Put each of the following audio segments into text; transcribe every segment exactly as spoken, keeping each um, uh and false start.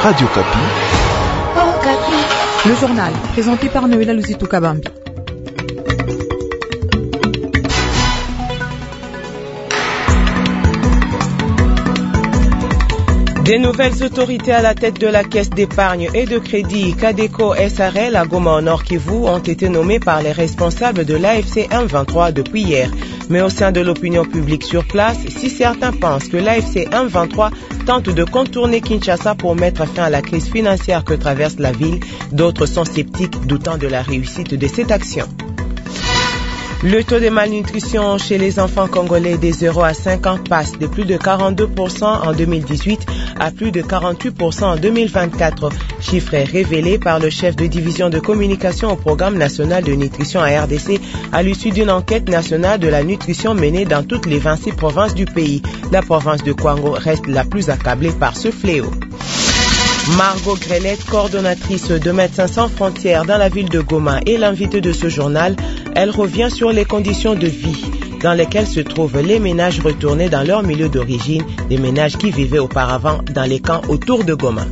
Radio Kapi. Oh, Kapi. Le journal, présenté par Noëlla Luzitou Kabambi. Des nouvelles autorités à la tête de la Caisse d'épargne et de crédit Cadeco S R L à Goma au Nord Kivu ont été nommées par les responsables de l'A F C M vingt-trois depuis hier. Mais au sein de l'opinion publique sur place, si certains pensent que l'A F C M vingt-trois tente de contourner Kinshasa pour mettre fin à la crise financière que traverse la ville, d'autres sont sceptiques, doutant de la réussite de cette action. Le taux de malnutrition chez les enfants congolais des zéro à cinq ans passe de plus de quarante-deux pour cent en deux mille dix-huit à plus de quarante-huit pour cent en deux mille vingt-quatre. Chiffre révélé par le chef de division de communication au programme national de nutrition à R D C à l'issue d'une enquête nationale de la nutrition menée dans toutes les vingt-six provinces du pays. La province de Kwango reste la plus accablée par ce fléau. Margot Grelette, coordonnatrice de Médecins sans frontières dans la ville de Goma, est l'invitée de ce journal. Elle revient sur les conditions de vie dans lesquelles se trouvent les ménages retournés dans leur milieu d'origine, des ménages qui vivaient auparavant dans les camps autour de Goma.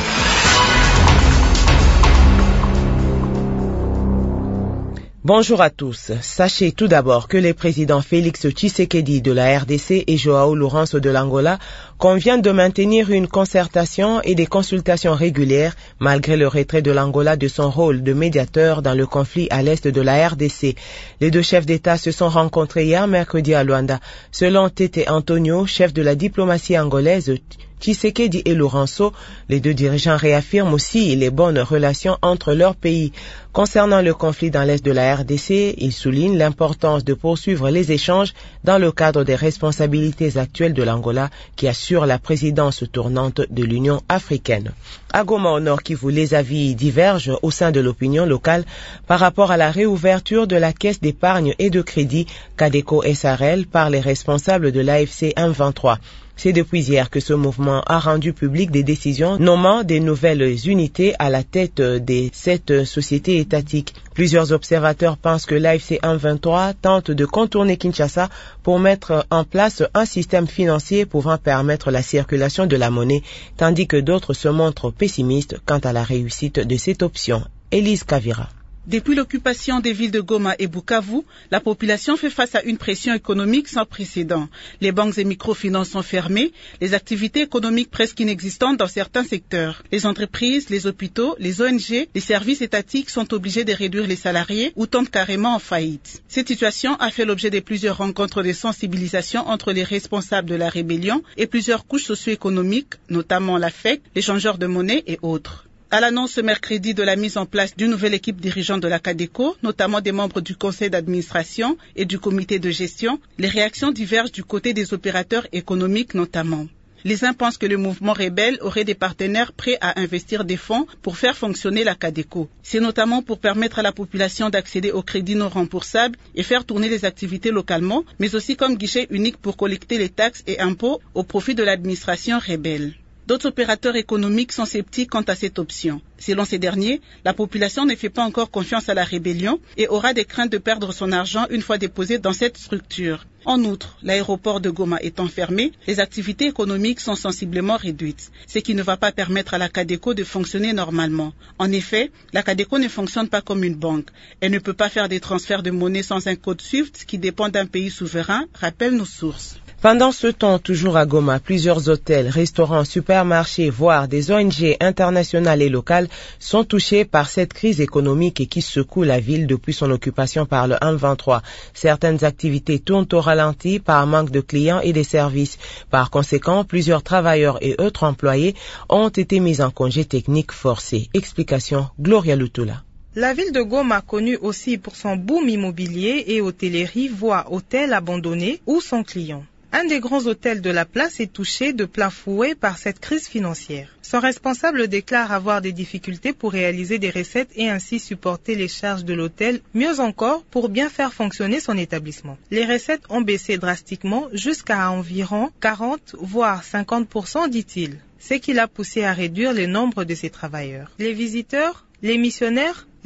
Bonjour à tous. Sachez tout d'abord que les présidents Félix Tshisekedi de la R D C et Joao Lourenço de l'Angola conviennent de maintenir une concertation et des consultations régulières malgré le retrait de l'Angola de son rôle de médiateur dans le conflit à l'est de la R D C. Les deux chefs d'État se sont rencontrés hier mercredi à Luanda. Selon Tete Antonio, chef de la diplomatie angolaise, Tshisekedi et Lourenço, les deux dirigeants réaffirment aussi les bonnes relations entre leurs pays. Concernant le conflit dans l'est de la R D C, ils soulignent l'importance de poursuivre les échanges dans le cadre des responsabilités actuelles de l'Angola qui assure la présidence tournante de l'Union africaine. À Goma au Nord Kivu, les avis divergent au sein de l'opinion locale par rapport à la réouverture de la Caisse d'épargne et de crédit Cadeco S R L par les responsables de l'A F C M vingt-trois. C'est depuis hier que ce mouvement a rendu public des décisions nommant des nouvelles unités à la tête des sept sociétés étatiques. Plusieurs observateurs pensent que l'A F C M vingt-trois tente de contourner Kinshasa pour mettre en place un système financier pouvant permettre la circulation de la monnaie, tandis que d'autres se montrent pessimistes quant à la réussite de cette option. Élise Kavira. Depuis l'occupation des villes de Goma et Bukavu, la population fait face à une pression économique sans précédent. Les banques et microfinances sont fermées, les activités économiques presque inexistantes dans certains secteurs. Les entreprises, les hôpitaux, les O N G, les services étatiques sont obligés de réduire les salariés ou tombent carrément en faillite. Cette situation a fait l'objet de plusieurs rencontres de sensibilisation entre les responsables de la rébellion et plusieurs couches socio-économiques, notamment la F E C, les changeurs de monnaie et autres. À l'annonce ce mercredi de la mise en place d'une nouvelle équipe dirigeante de la Cadeco, notamment des membres du conseil d'administration et du comité de gestion, les réactions divergent du côté des opérateurs économiques notamment. Les uns pensent que le mouvement rebelle aurait des partenaires prêts à investir des fonds pour faire fonctionner la Cadeco. C'est notamment pour permettre à la population d'accéder aux crédits non remboursables et faire tourner les activités localement, mais aussi comme guichet unique pour collecter les taxes et impôts au profit de l'administration rebelle. D'autres opérateurs économiques sont sceptiques quant à cette option. Selon ces derniers, la population ne fait pas encore confiance à la rébellion et aura des craintes de perdre son argent une fois déposé dans cette structure. En outre, l'aéroport de Goma étant fermé, les activités économiques sont sensiblement réduites, ce qui ne va pas permettre à la Cadeco de fonctionner normalement. En effet, la Cadeco ne fonctionne pas comme une banque. Elle ne peut pas faire des transferts de monnaie sans un code SWIFT qui dépend d'un pays souverain, rappellent nos sources. Pendant ce temps, toujours à Goma, plusieurs hôtels, restaurants, supermarchés, voire des O N G internationales et locales sont touchés par cette crise économique qui secoue la ville depuis son occupation par le M vingt-trois. Certaines activités tournent au ralenti par manque de clients et de services. Par conséquent, plusieurs travailleurs et autres employés ont été mis en congé technique forcé. Explication, Gloria Lutula. La ville de Goma, connue aussi pour son boom immobilier et hôtellerie, voit hôtels abandonnés ou sans clients. Un des grands hôtels de la place est touché de plein fouet par cette crise financière. Son responsable déclare avoir des difficultés pour réaliser des recettes et ainsi supporter les charges de l'hôtel, mieux encore pour bien faire fonctionner son établissement. Les recettes ont baissé drastiquement jusqu'à environ quarante voire cinquante pour cent, dit-il, ce qui l'a poussé à réduire le nombre de ses travailleurs. Les visiteurs, les missionnaires,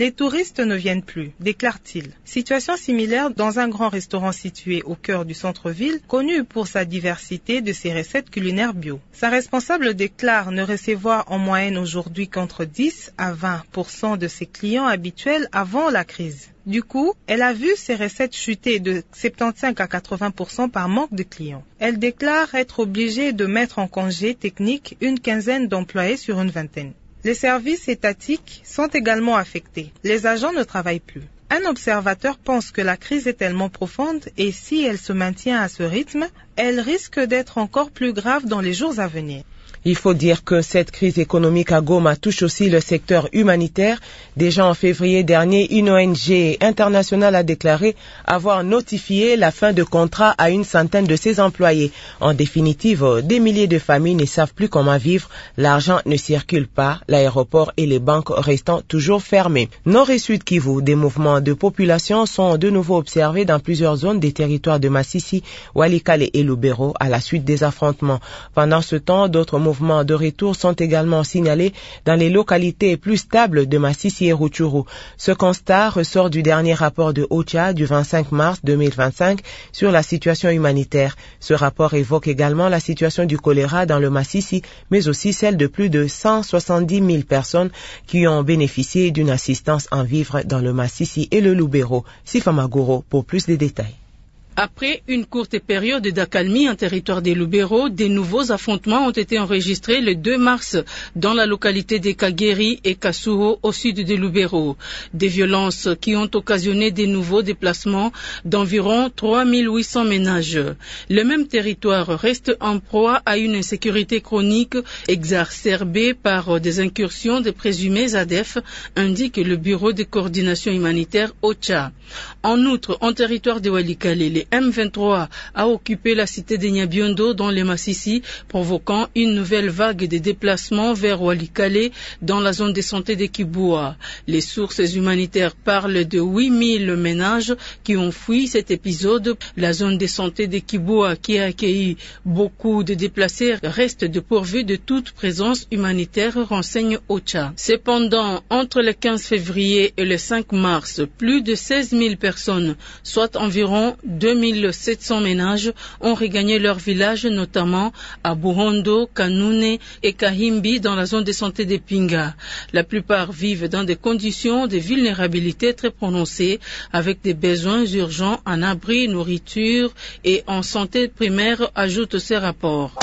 Les touristes ne viennent plus, déclare-t-il. Situation similaire dans un grand restaurant situé au cœur du centre-ville, connu pour sa diversité de ses recettes culinaires bio. Sa responsable déclare ne recevoir en moyenne aujourd'hui qu'entre dix à vingt pour cent de ses clients habituels avant la crise. Du coup, elle a vu ses recettes chuter de soixante-quinze à quatre-vingts pour cent par manque de clients. Elle déclare être obligée de mettre en congé technique une quinzaine d'employés sur une vingtaine. Les services étatiques sont également affectés. Les agents ne travaillent plus. Un observateur pense que la crise est tellement profonde et si elle se maintient à ce rythme, elle risque d'être encore plus grave dans les jours à venir. Il faut dire que cette crise économique à Goma touche aussi le secteur humanitaire. Déjà en février dernier, une O N G internationale a déclaré avoir notifié la fin de contrat à une centaine de ses employés. En définitive, des milliers de familles ne savent plus comment vivre. L'argent ne circule pas, l'aéroport et les banques restant toujours fermés. Nord et Sud Kivu, des mouvements de population sont de nouveau observés dans plusieurs zones des territoires de Masisi, Walikale et Lubero à la suite des affrontements. Pendant ce temps, d'autres mouvements mouvements de retour sont également signalés dans les localités plus stables de Masisi et Rutshuru. Ce constat ressort du dernier rapport de OCHA du vingt-cinq mars deux mille vingt-cinq sur la situation humanitaire. Ce rapport évoque également la situation du choléra dans le Masisi, mais aussi celle de plus de cent soixante-dix mille personnes qui ont bénéficié d'une assistance en vivres dans le Masisi et le Lubero. Sifa Maguro pour plus de détails. Après une courte période d'accalmie en territoire des Lubero, des nouveaux affrontements ont été enregistrés le deux mars dans la localité de Kageri et Kasuho au sud de Lubero. Des violences qui ont occasionné des nouveaux déplacements d'environ trois mille huit cents ménages. Le même territoire reste en proie à une insécurité chronique exacerbée par des incursions de présumés A D F, indique le Bureau de coordination humanitaire OCHA. En outre, en territoire de Walikale, les M vingt-trois a occupé la cité de Nyabiondo dans les Masisi, provoquant une nouvelle vague de déplacements vers Walikale dans la zone de santé de Kibua. Les sources humanitaires parlent de huit mille ménages qui ont fui cet épisode. La zone de santé de Kibua, qui a accueilli beaucoup de déplacés, reste dépourvue de toute présence humanitaire, renseigne OCHA. Cependant, entre le quinze février et le cinq mars, plus de seize mille personnes, soit environ deux mille sept cents ménages, ont regagné leur village, notamment à Buhondo, Kanune et Kahimbi dans la zone de santé de Pinga. La plupart vivent dans des conditions de vulnérabilité très prononcées, avec des besoins urgents en abri, nourriture et en santé primaire, ajoute ce rapport.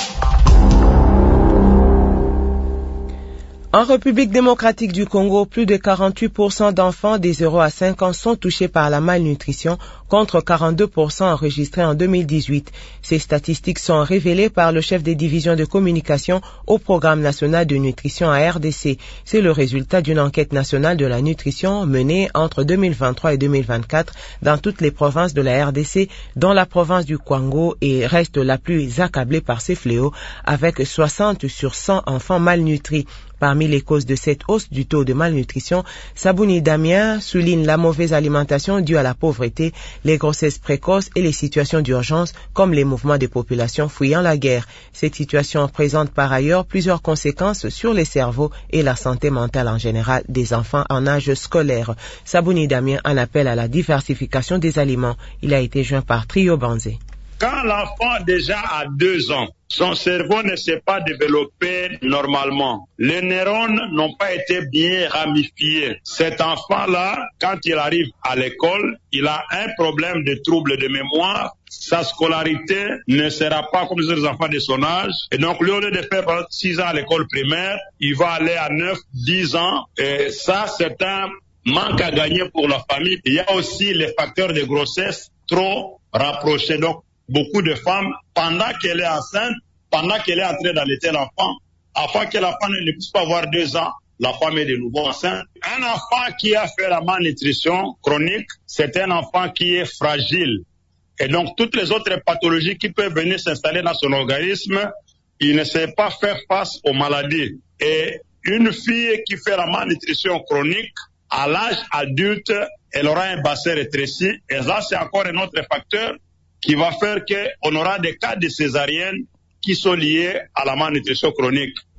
En République démocratique du Congo, plus de quarante-huit pour cent d'enfants des zéro à cinq ans sont touchés par la malnutrition, contre quarante-deux pour cent enregistrés en deux mille dix-huit. Ces statistiques sont révélées par le chef des divisions de communication au Programme national de nutrition à R D C. C'est le résultat d'une enquête nationale de la nutrition menée entre deux mille vingt-trois et deux mille vingt-quatre dans toutes les provinces de la R D C, dont la province du Kwango et reste la plus accablée par ces fléaux, avec soixante sur cent enfants malnutris. Parmi les causes de cette hausse du taux de malnutrition, Sabouni Damien souligne la mauvaise alimentation due à la pauvreté, les grossesses précoces et les situations d'urgence comme les mouvements de population fuyant la guerre. Cette situation présente par ailleurs plusieurs conséquences sur les cerveaux et la santé mentale en général des enfants en âge scolaire. Sabouni Damien en appelle à la diversification des aliments. Il a été joint par Trio Banzé. Quand l'enfant déjà a deux ans, son cerveau ne s'est pas développé normalement. Les neurones n'ont pas été bien ramifiés. Cet enfant-là, quand il arrive à l'école, il a un problème de trouble de mémoire. Sa scolarité ne sera pas comme les autres enfants de son âge. Et donc, au lieu de faire six ans à l'école primaire, il va aller à neuf, dix ans. Et ça, c'est un manque à gagner pour la famille. Il y a aussi les facteurs de grossesse trop rapprochés. Donc, beaucoup de femmes, pendant qu'elle est enceinte, pendant qu'elle est en train d'allaiter l'enfant, afin que l'enfant ne puisse pas avoir deux ans, la femme est de nouveau enceinte. Un enfant qui a fait la malnutrition chronique, c'est un enfant qui est fragile. Et donc, toutes les autres pathologies qui peuvent venir s'installer dans son organisme, il ne sait pas faire face aux maladies. Et une fille qui fait la malnutrition chronique, à l'âge adulte, elle aura un bassin rétréci. Et là, c'est encore un autre facteur qui va faire qu'on aura des cas de césarienne qui sont liés à la malnutrition chronique.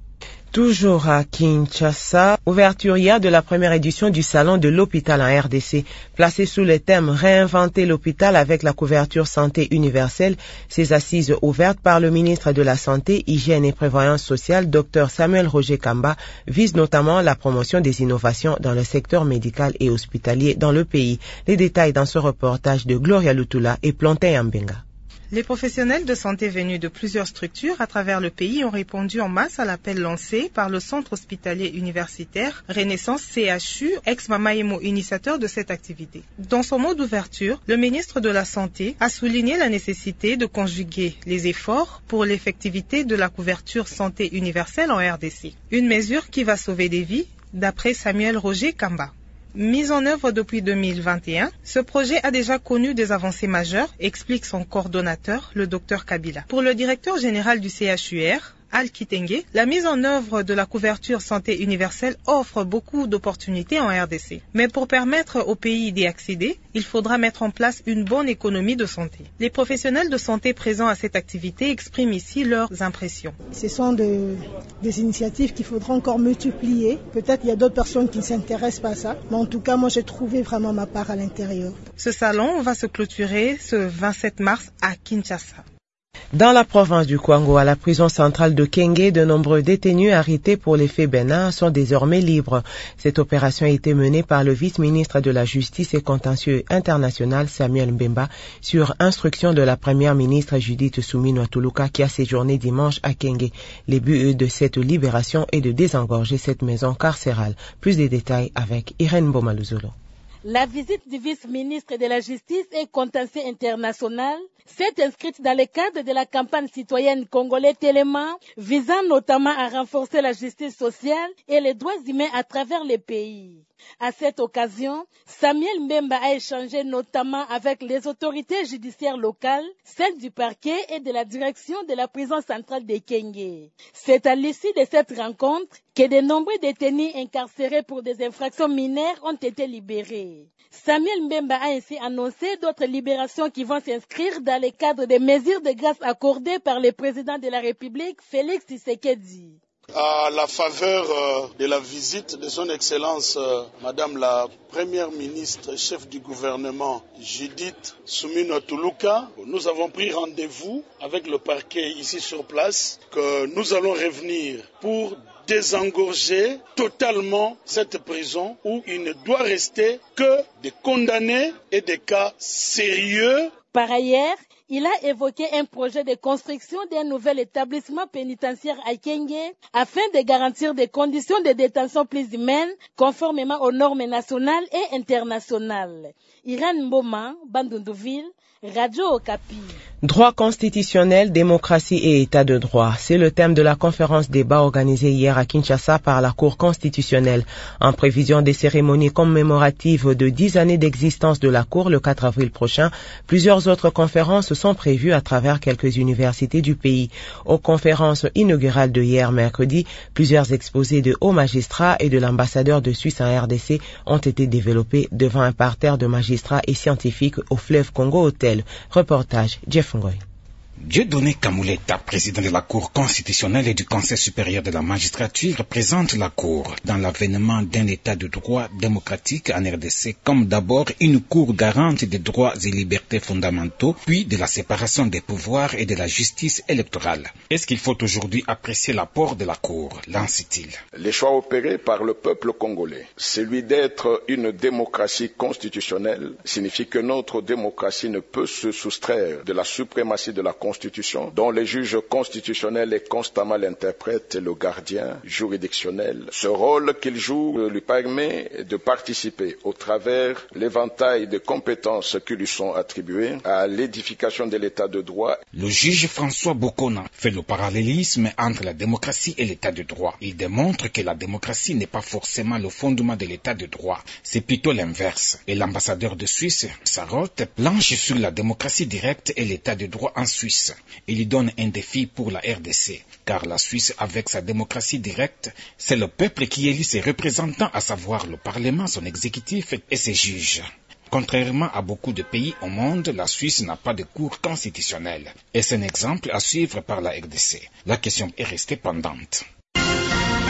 Toujours à Kinshasa, ouverture hier de la première édition du Salon de l'hôpital en R D C. Placé sous le thème « Réinventer l'hôpital avec la couverture santé universelle », ces assises ouvertes par le ministre de la Santé, Hygiène et Prévoyance sociale, Dr Samuel Roger Kamba, visent notamment la promotion des innovations dans le secteur médical et hospitalier dans le pays. Les détails dans ce reportage de Gloria Lutula et Plantin Ambenga. Les professionnels de santé venus de plusieurs structures à travers le pays ont répondu en masse à l'appel lancé par le centre hospitalier universitaire Renaissance C H U, ex-Mamaemo, initiateur de cette activité. Dans son mot d'ouverture, le ministre de la Santé a souligné la nécessité de conjuguer les efforts pour l'effectivité de la couverture santé universelle en R D C. Une mesure qui va sauver des vies, d'après Samuel Roger Kamba. Mis en œuvre depuis deux mille vingt et un, ce projet a déjà connu des avancées majeures, explique son coordonnateur, le docteur Kabila. Pour le directeur général du C H U R, Al Kitenge, la mise en œuvre de la couverture santé universelle offre beaucoup d'opportunités en R D C. Mais pour permettre au pays d'y accéder, il faudra mettre en place une bonne économie de santé. Les professionnels de santé présents à cette activité expriment ici leurs impressions. Ce sont de, des initiatives qu'il faudra encore multiplier. Peut-être il y a d'autres personnes qui ne s'intéressent pas à ça. Mais en tout cas, moi j'ai trouvé vraiment ma part à l'intérieur. Ce salon va se clôturer ce vingt-sept mars à Kinshasa. Dans la province du Kwango, à la prison centrale de Kenge, de nombreux détenus arrêtés pour les faits bénins sont désormais libres. Cette opération a été menée par le vice-ministre de la Justice et contentieux international Samuel Mbemba sur instruction de la première ministre Judith Suminwa Tuluka qui a séjourné dimanche à Kenge. Le but de cette libération est de désengorger cette maison carcérale. Plus de détails avec Irène Bomaluzolo. La visite du vice-ministre de la Justice et contentieux international s'est inscrite dans le cadre de la campagne citoyenne congolaise Téléma, visant notamment à renforcer la justice sociale et les droits humains à travers le pays. À cette occasion, Samuel Mbemba a échangé notamment avec les autorités judiciaires locales, celles du parquet et de la direction de la prison centrale de Kenge. C'est à l'issue de cette rencontre que de nombreux détenus incarcérés pour des infractions mineures ont été libérés. Samuel Mbemba a ainsi annoncé d'autres libérations qui vont s'inscrire dans le cadre des mesures de grâce accordées par le président de la République, Félix Tshisekedi. À la faveur euh, de la visite de son Excellence euh, Madame la Première ministre chef du gouvernement Judith Suminwa Tuluka, nous avons pris rendez-vous avec le parquet ici sur place que nous allons revenir pour désengorger totalement cette prison où il ne doit rester que des condamnés et des cas sérieux. Par ailleurs, il a évoqué un projet de construction d'un nouvel établissement pénitentiaire à Kenge afin de garantir des conditions de détention plus humaines conformément aux normes nationales et internationales. Irène Mboma, Bandundouville, Radio Okapi. Droit constitutionnel, démocratie et état de droit. C'est le thème de la conférence débat organisée hier à Kinshasa par la Cour constitutionnelle. En prévision des cérémonies commémoratives de dix années d'existence de la Cour le quatre avril prochain, plusieurs autres conférences sont prévues à travers quelques universités du pays. Aux conférences inaugurales de hier mercredi, plusieurs exposés de hauts magistrats et de l'ambassadeur de Suisse en R D C ont été développés devant un parterre de magistrats et scientifiques au fleuve Congo Hotel. Reportage Jeff Ngoy. Dieudonné Kamouleta, président de la Cour constitutionnelle et du Conseil supérieur de la magistrature, représente la Cour dans l'avènement d'un état de droit démocratique en R D C comme d'abord une Cour garante des droits et libertés fondamentaux, puis de la séparation des pouvoirs et de la justice électorale. Est-ce qu'il faut aujourd'hui apprécier l'apport de la Cour, lance-t-il? Les choix opérés par le peuple congolais, celui d'être une démocratie constitutionnelle, signifie que notre démocratie ne peut se soustraire de la suprématie de la Constitution, dont les juges constitutionnels et constamment l'interprètent le gardien juridictionnel. Ce rôle qu'il joue lui permet de participer au travers l'éventail de compétences qui lui sont attribuées à l'édification de l'état de droit. Le juge François Bokona fait le parallélisme entre la démocratie et l'état de droit. Il démontre que la démocratie n'est pas forcément le fondement de l'état de droit, c'est plutôt l'inverse. Et l'ambassadeur de Suisse, Sarotte, planche sur la démocratie directe et l'état de droit en Suisse. Il y donne un défi pour la R D C, car la Suisse, avec sa démocratie directe, c'est le peuple qui élit ses représentants, à savoir le Parlement, son exécutif et ses juges. Contrairement à beaucoup de pays au monde, la Suisse n'a pas de cour constitutionnelle. Et c'est un exemple à suivre par la R D C. La question est restée pendante.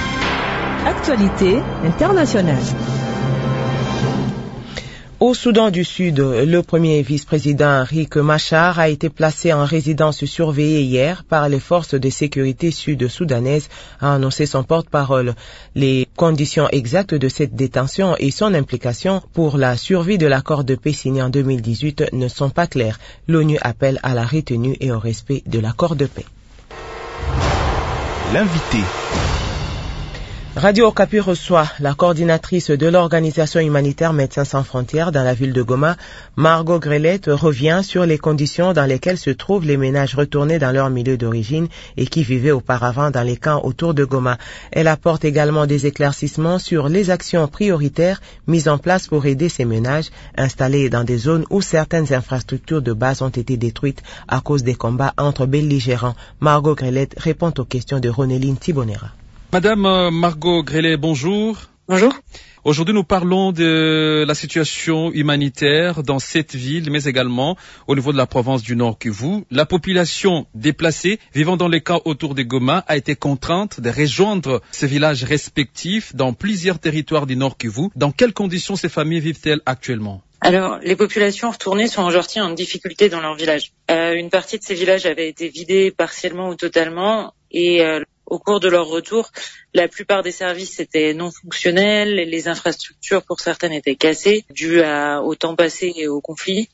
Actualité internationale. Au Soudan du Sud, le premier vice-président Riek Machar a été placé en résidence surveillée hier par les forces de sécurité sud-soudanaises, a annoncé son porte-parole. Les conditions exactes de cette détention et son implication pour la survie de l'accord de paix signé en deux mille dix-huit ne sont pas claires. L'ONU appelle à la retenue et au respect de l'accord de paix. L'invité. Radio Okapi reçoit la coordinatrice de l'organisation humanitaire Médecins sans frontières dans la ville de Goma. Margot Grelette revient sur les conditions dans lesquelles se trouvent les ménages retournés dans leur milieu d'origine et qui vivaient auparavant dans les camps autour de Goma. Elle apporte également des éclaircissements sur les actions prioritaires mises en place pour aider ces ménages installés dans des zones où certaines infrastructures de base ont été détruites à cause des combats entre belligérants. Margot Grelette répond aux questions de Ronéline Thibonera. Madame Margot Grelette, bonjour. Bonjour. Aujourd'hui, nous parlons de la situation humanitaire dans cette ville, mais également au niveau de la province du Nord Kivu. La population déplacée vivant dans les camps autour de Goma a été contrainte de rejoindre ces villages respectifs dans plusieurs territoires du Nord Kivu. Dans quelles conditions ces familles vivent-elles actuellement ? Alors, les populations retournées sont aujourd'hui en difficulté dans leur village. Euh, une partie de ces villages avait été vidée partiellement ou totalement et euh, au cours de leur retour, la plupart des services étaient non fonctionnels, les infrastructures pour certaines étaient cassées, dues à, au temps passé et au conflit,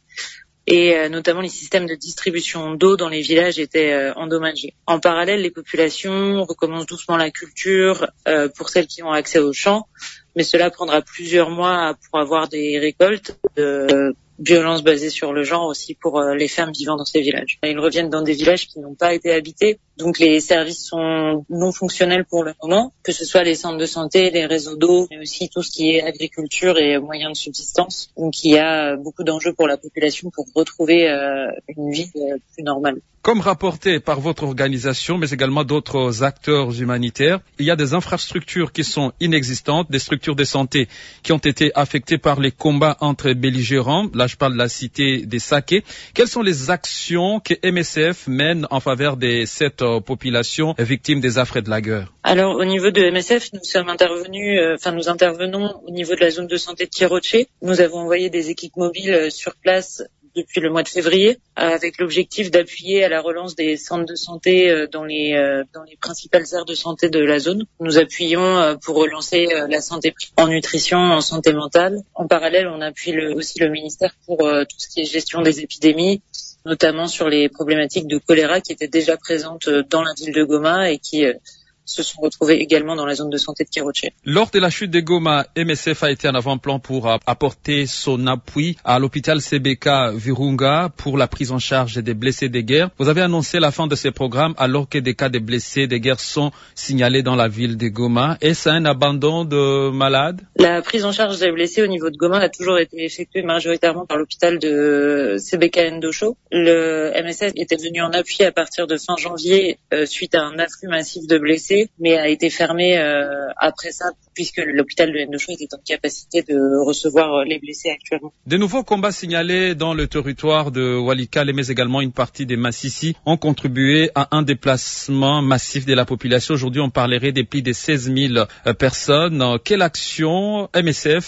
et euh, notamment les systèmes de distribution d'eau dans les villages étaient euh, endommagés. En parallèle, les populations recommencent doucement la culture euh, pour celles qui ont accès aux champs, mais cela prendra plusieurs mois pour avoir des récoltes de violences basées sur le genre aussi pour euh, les femmes vivant dans ces villages. Ils reviennent dans des villages qui n'ont pas été habités, donc les services sont non fonctionnels pour le moment, que ce soit les centres de santé, les réseaux d'eau, mais aussi tout ce qui est agriculture et moyens de subsistance. Donc il y a beaucoup d'enjeux pour la population pour retrouver euh, une vie euh, plus normale. Comme rapporté par votre organisation, mais également d'autres acteurs humanitaires, il y a des infrastructures qui sont inexistantes, des structures de santé qui ont été affectées par les combats entre belligérants. Là, je parle de la cité des Saké. Quelles sont les actions que M S F mène en faveur de cette euh, population victime des affres de la guerre? Alors, au niveau de M S F, nous sommes intervenus, euh, enfin, nous intervenons au niveau de la zone de santé de Kiroche. Nous avons envoyé des équipes mobiles euh, sur place depuis le mois de février, avec l'objectif d'appuyer à la relance des centres de santé dans les dans les principales aires de santé de la zone. Nous appuyons pour relancer la santé en nutrition, en santé mentale. En parallèle, on appuie le, aussi le ministère pour tout ce qui est gestion des épidémies, notamment sur les problématiques de choléra qui étaient déjà présentes dans la ville de Goma et qui se sont retrouvés également dans la zone de santé de Kiroche. Lors de la chute de Goma, M S F a été en avant-plan pour apporter son appui à l'hôpital C B K Virunga pour la prise en charge des blessés de guerre. Vous avez annoncé la fin de ces programmes alors que des cas de blessés de guerre sont signalés dans la ville de Goma. Est-ce un abandon de malades? La prise en charge des blessés au niveau de Goma a toujours été effectuée majoritairement par l'hôpital de C B K Ndosho. Le M S F était venu en appui à partir de fin janvier euh, suite à un afflux massif de blessés, mais a été fermé euh, après ça, puisque l'hôpital de Ndosho était en capacité de recevoir les blessés actuellement. De nouveaux combats signalés dans le territoire de Walikale, mais également une partie des Massissi, ont contribué à un déplacement massif de la population. Aujourd'hui, on parlerait de plus de seize mille personnes. Quelle action M S F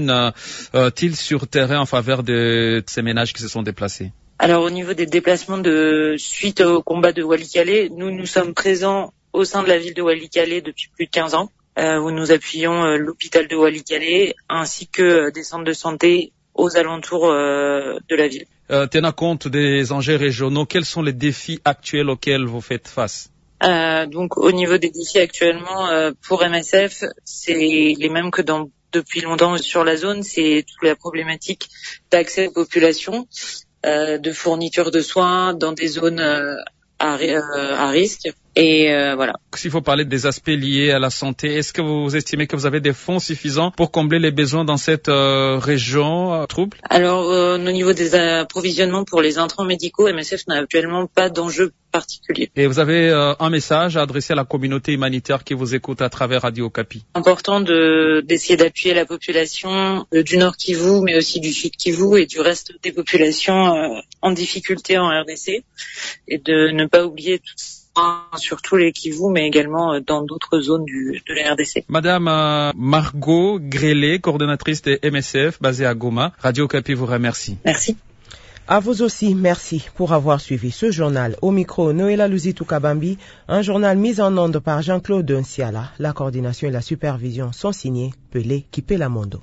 mène-t-il sur terrain en faveur de ces ménages qui se sont déplacés? Alors, au niveau des déplacements de suite au combat de Walikale, nous, nous sommes présents au sein de la ville de Walikale depuis plus de quinze ans, euh, où nous appuyons euh, l'hôpital de Walikale ainsi que euh, des centres de santé aux alentours euh, de la ville. Euh, tenant compte des enjeux régionaux, quels sont les défis actuels auxquels vous faites face? euh, Donc, au niveau des défis actuellement, euh, pour M S F, c'est les mêmes que dans, depuis longtemps sur la zone, c'est toute la problématique d'accès aux populations, euh, de fourniture de soins dans des zones euh, à, euh, à risque. Et euh, voilà. S'il faut parler des aspects liés à la santé, est-ce que vous estimez que vous avez des fonds suffisants pour combler les besoins dans cette euh, région euh, trouble? Alors, euh, au niveau des approvisionnements pour les intrants médicaux, M S F n'a actuellement pas d'enjeu particulier. Et vous avez euh, un message à adresser à la communauté humanitaire qui vous écoute à travers Radio Okapi? Important de d'essayer d'appuyer la population euh, du Nord Kivu, mais aussi du Sud Kivu et du reste des populations euh, en difficulté en R D C, et de ne pas oublier toutes surtout les Kivu, mais également dans d'autres zones du, de la R D C. Madame euh, Margot Grélé, coordonnatrice de M S F basée à Goma, Radio Okapi vous remercie. Merci. À vous aussi, merci pour avoir suivi ce journal. Au micro, Noéla Luzitou Kabambi, un journal mis en onde par Jean-Claude Nsiala. La coordination et la supervision sont signés Pelé Kipelamondo.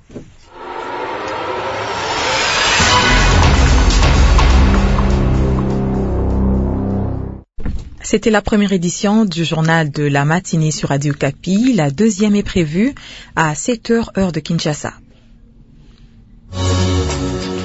C'était la première édition du journal de la matinée sur Radio Okapi. La deuxième est prévue à sept heures heure de Kinshasa.